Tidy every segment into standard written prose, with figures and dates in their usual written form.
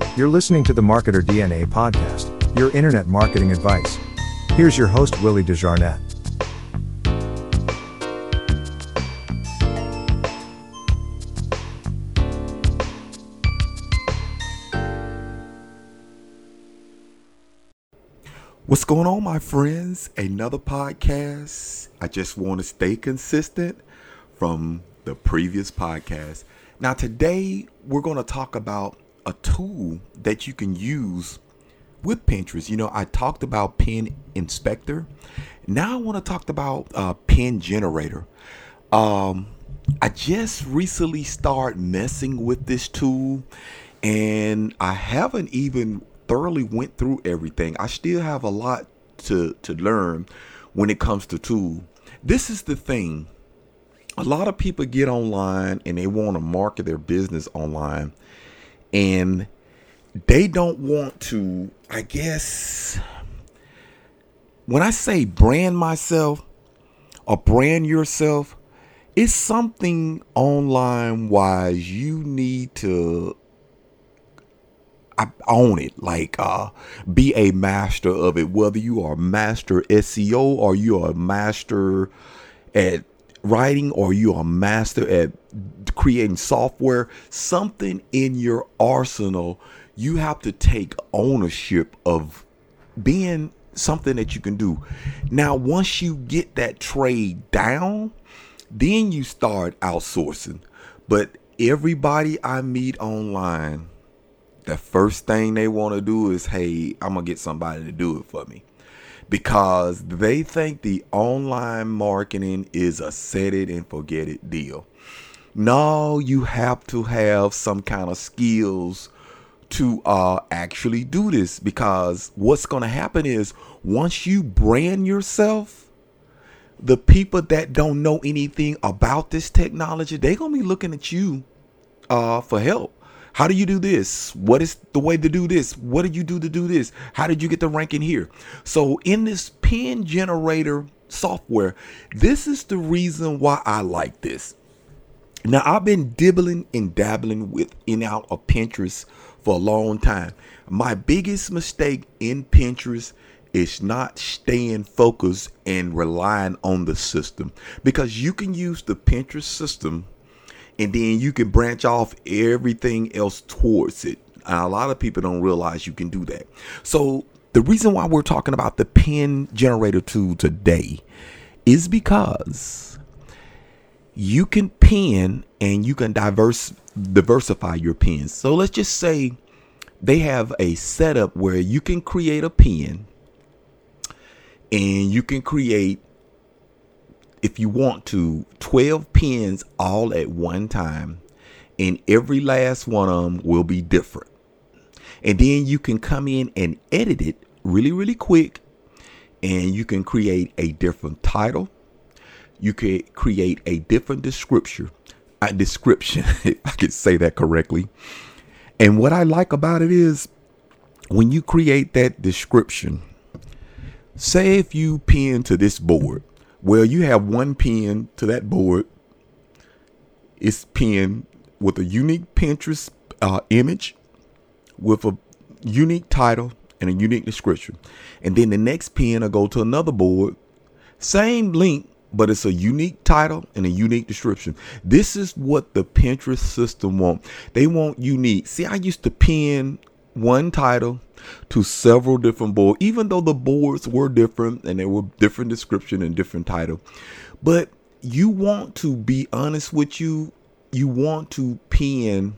You're listening to the Marketer DNA podcast, your internet marketing advice. Here's your host, Willie Desjarnette. What's going on, my friends? Another podcast. I just want to stay consistent from the previous podcast. Now, today we're going to talk about a tool that you can use with Pinterest. You know, I talked about Pin Inspector. Now I want to talk about Pin Generator. I just recently started messing with this tool, and I haven't even thoroughly went through everything. I still have a lot to learn when it comes to tool. This is the thing. A lot of people get online and they want to market their business online, and they don't want to, I guess, when I say brand myself or brand yourself, it's something online wise you need to own it, like be a master of it, whether you are a master SEO or you are a master at writing or you are a master at creating software. Something in your arsenal, you have to take ownership of being something that you can do. Now, once you get that trade down, then you start outsourcing. But everybody I meet online, the first thing they want to do is, hey, I'm going to get somebody to do it for me, because they think the online marketing is a set it and forget it deal. No, you have to have some kind of skills to actually do this, because what's going to happen is once you brand yourself, the people that don't know anything about this technology, they're going to be looking at you for help. How do you do this? What is the way to do this? What did you do to do this? How did you get the ranking here? So in this Pin Generator software, this is the reason why I like this. Now, I've been dibbling and dabbling with in out of Pinterest for a long time. My biggest mistake in Pinterest is not staying focused and relying on the system, because you can use the Pinterest system and then you can branch off everything else towards it. And a lot of people don't realize you can do that. So the reason why we're talking about the Pin Generator tool today is because you can pin and you can diversify your pins. So let's just say they have a setup where you can create a pin and you can create, if you want to, 12 pins all at one time, and every last one of them will be different. And then you can come in and edit it really, really quick, and you can create a different title. You can create a different description, if I could say that correctly. And what I like about it is when you create that description, say if you pin to this board, well, you have one pin to that board. It's pinned with a unique Pinterest image, with a unique title and a unique description. And then the next pin will go to another board. Same link, but it's a unique title and a unique description. This is what the Pinterest system wants. They want unique. See, I used to pin one title to several different boards, even though the boards were different and they were different description and different title. But you want to be honest with you want to pin,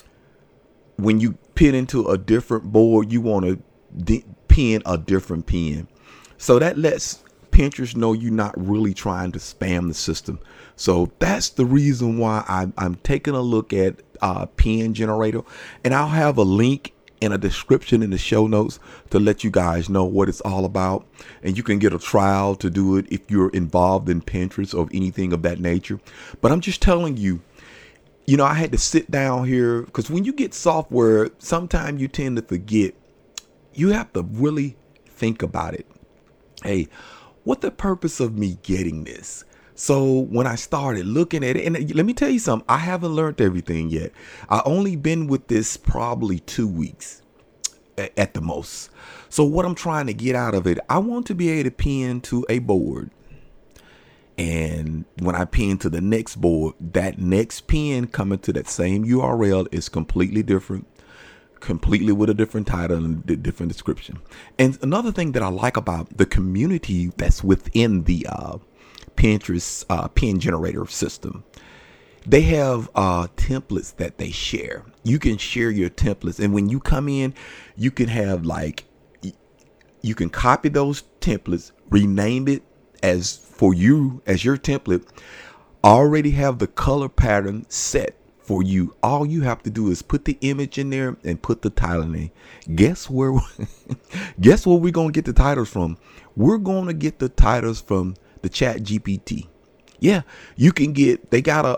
when you pin into a different board, you want to pin a different pin. So that lets Pinterest know you're not really trying to spam the system. So that's the reason why I'm taking a look at Pin Generator, and I'll have a link and a description in the show notes to let you guys know what it's all about. And you can get a trial to do it if you're involved in Pinterest or anything of that nature. But I'm just telling you, you know, I had to sit down here, because when you get software, sometimes you tend to forget. You have to really think about it. Hey, what the purpose of me getting this? So when I started looking at it, and let me tell you something, I haven't learned everything yet. I only been with this probably 2 weeks at the most. So what I'm trying to get out of it, I want to be able to pin to a board. And when I pin to the next board, that next pin coming to that same URL is completely different, completely with a different title and a different description. And another thing that I like about the community that's within the Pinterest pin generator system, they have templates that they share. You can share your templates. And when you come in, you can have you can copy those templates, rename it as for you as your template, already have the color pattern set for you. All you have to do is put the image in there and put the title in there. Guess where we're going to get the titles from? We're going to get the titles from the Chat GPT. Yeah, you can get, they got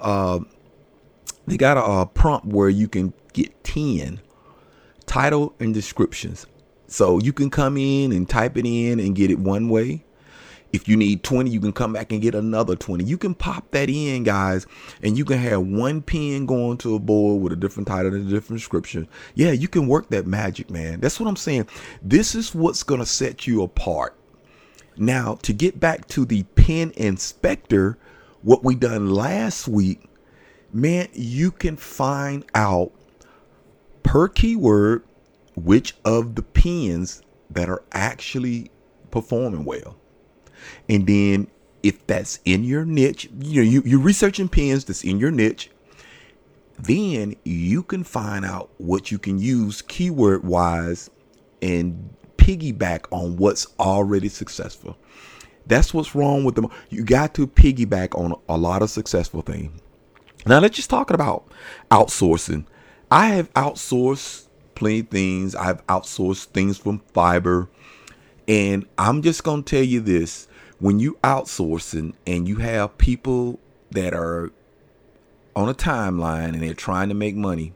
a prompt where you can get 10 title and descriptions. So you can come in and type it in and get it one way. If you need 20, you can come back and get another 20. You can pop that in, guys, and you can have one pin going to a board with a different title and a different description. Yeah, you can work that magic, man. That's what I'm saying. This is what's going to set you apart. Now, to get back to the pin inspector, what we done last week, man, you can find out per keyword which of the pins that are actually performing well. And then if that's in your niche, you're researching pins that's in your niche, then you can find out what you can use keyword wise and piggyback on what's already successful. That's what's wrong with them. You got to piggyback on a lot of successful things. Now let's just talk about outsourcing. I have outsourced plenty of things. I've outsourced things from Fiverr. And I'm just going to tell you this. When you outsourcing and you have people that are on a timeline and they're trying to make money,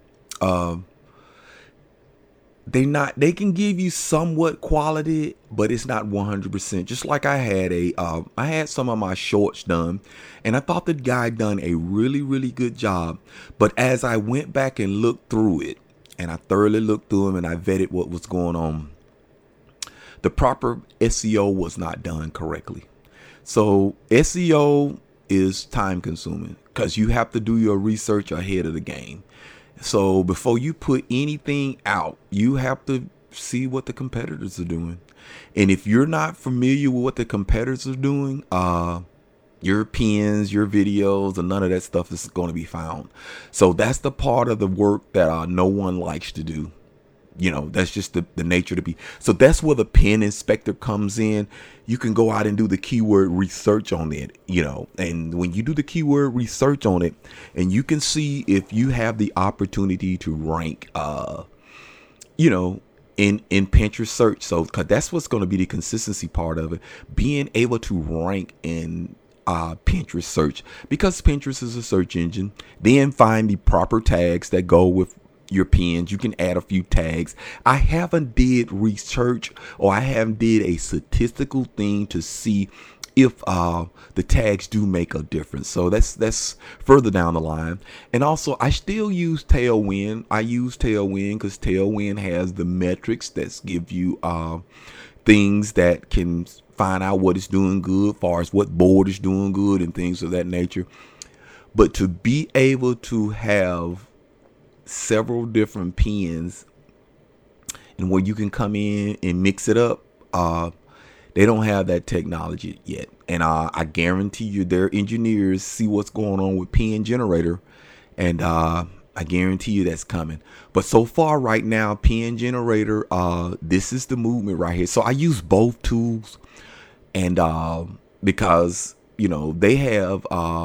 they can give you somewhat quality, but it's not 100%. Just like I had some of my shorts done and I thought the guy done a really, really good job. But as I went back and looked through it and I thoroughly looked through them and I vetted what was going on, the proper SEO was not done correctly. So SEO is time consuming because you have to do your research ahead of the game. So before you put anything out, you have to see what the competitors are doing. And if you're not familiar with what the competitors are doing, your pins, your videos, and none of that stuff is going to be found. So that's the part of the work that no one likes to do. That's just the nature to be. So that's where the pin inspector comes in. You can go out and do the keyword research on it, and when you do the keyword research on it and you can see if you have the opportunity to rank, in Pinterest search. So cause that's what's going to be the consistency part of it, being able to rank in Pinterest search, because Pinterest is a search engine. Then find the proper tags that go with your pins. You can add a few tags. I haven't did research or I haven't did a statistical thing to see if the tags do make a difference. So that's further down the line. And also I still use Tailwind. I use Tailwind because Tailwind has the metrics that give you things that can find out what is doing good, as far as what board is doing good and things of that nature. But to be able to have several different pins and where you can come in and mix it up, they don't have that technology yet. And I guarantee you their engineers see what's going on with pin generator, and I guarantee you that's coming. But so far right now, pin generator, this is the movement right here. So I use both tools, and because they have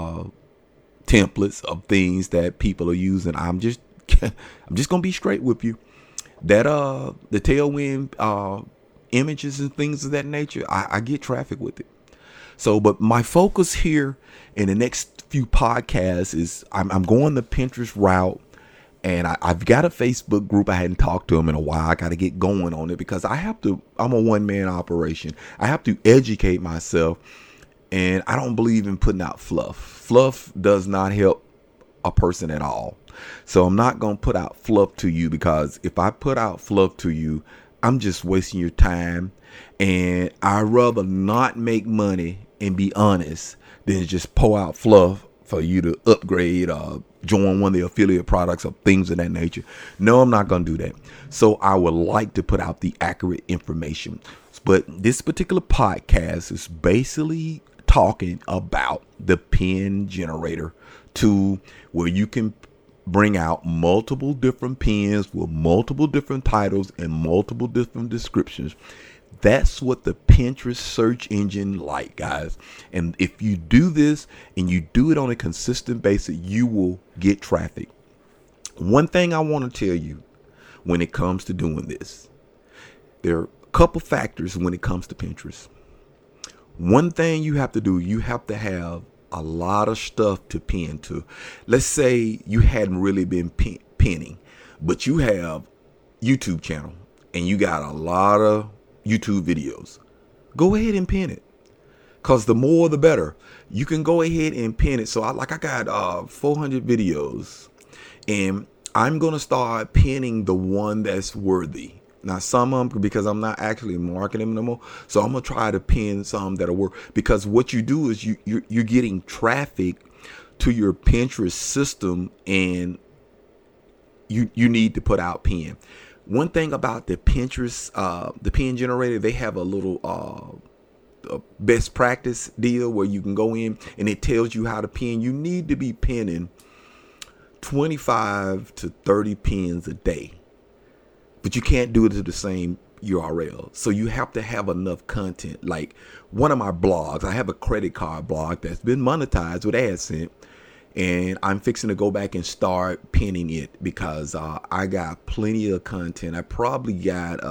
templates of things that people are using. I'm just gonna be straight with you. That the Tailwind images and things of that nature, I get traffic with it. So, but my focus here in the next few podcasts is I'm going the Pinterest route, and I've got a Facebook group. I hadn't talked to them in a while. I got to get going on it because I'm a one-man operation. I have to educate myself And I don't believe in putting out fluff. Fluff does not help a person at all. So I'm not going to put out fluff to you, because if I put out fluff to you, I'm just wasting your time. And I'd rather not make money and be honest than just pour out fluff for you to upgrade or join one of the affiliate products or things of that nature. No, I'm not going to do that. So I would like to put out the accurate information. But this particular podcast is basically talking about the pen generator tool, where you can bring out multiple different pens with multiple different titles and multiple different descriptions. That's what the Pinterest search engine like, guys. And if you do this and you do it on a consistent basis, you will get traffic. One thing I want to tell you when it comes to doing this, there are a couple factors when it comes to Pinterest. One thing you have to do, you have to have a lot of stuff to pin to. Let's say you hadn't really been pinning, but you have YouTube channel and you got a lot of YouTube videos. Go ahead and pin it, because the more the better. You can go ahead and pin it. So I got 400 videos, and I'm gonna start pinning the one that's worthy. Now, some of them, because I'm not actually marketing them no more, so I'm gonna try to pin some that are worth. Because what you do is you're getting traffic to your Pinterest system, and you need to put out pin. One thing about the Pinterest, the pin generator, they have a little best practice deal where you can go in and it tells you how to pin. You need to be pinning 25 to 30 pins a day. But you can't do it to the same URL. So you have to have enough content. Like one of my blogs, I have a credit card blog that's been monetized with AdSense. And I'm fixing to go back and start pinning it, because I got plenty of content. I probably got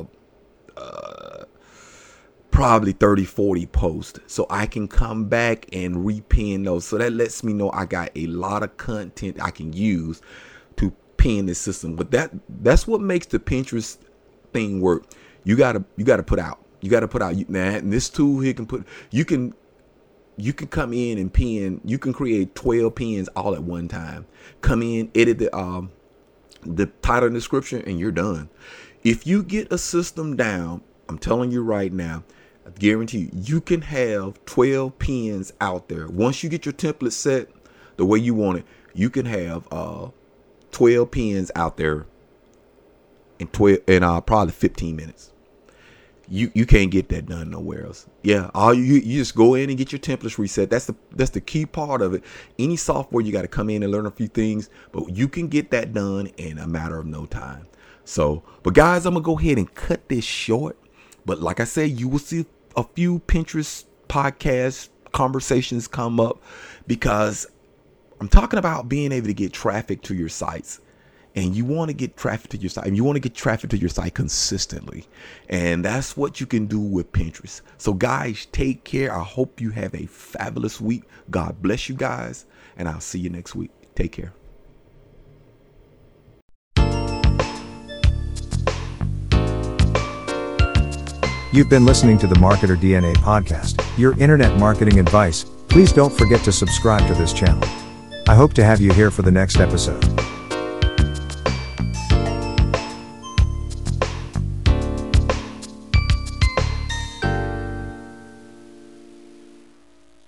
probably 30, 40 posts. So I can come back and repin those. So that lets me know I got a lot of content I can use to pin the system. But that's what makes the Pinterest thing work. You gotta put out. You gotta put out. Man, and this tool here you can come in and pin. You can create 12 pins all at one time. Come in, edit the title and description, and you're done. If you get a system down, I'm telling you right now, I guarantee you can have 12 pins out there. Once you get your template set the way you want it, you can have 12 pins out there in probably 15 minutes. You can't get that done nowhere else. Yeah, all you just go in and get your templates reset. That's the key part of it. Any software, you got to come in and learn a few things, but you can get that done in a matter of no time. So, but guys, I'm gonna go ahead and cut this short. But like I said, you will see a few Pinterest podcast conversations come up, because I'm talking about being able to get traffic to your sites. And you want to get traffic to your site. And you want to get traffic to your site consistently. And that's what you can do with Pinterest. So guys, take care. I hope you have a fabulous week. God bless you guys. And I'll see you next week. Take care. You've been listening to the Marketer DNA podcast, your internet marketing advice. Please don't forget to subscribe to this channel. I hope to have you here for the next episode.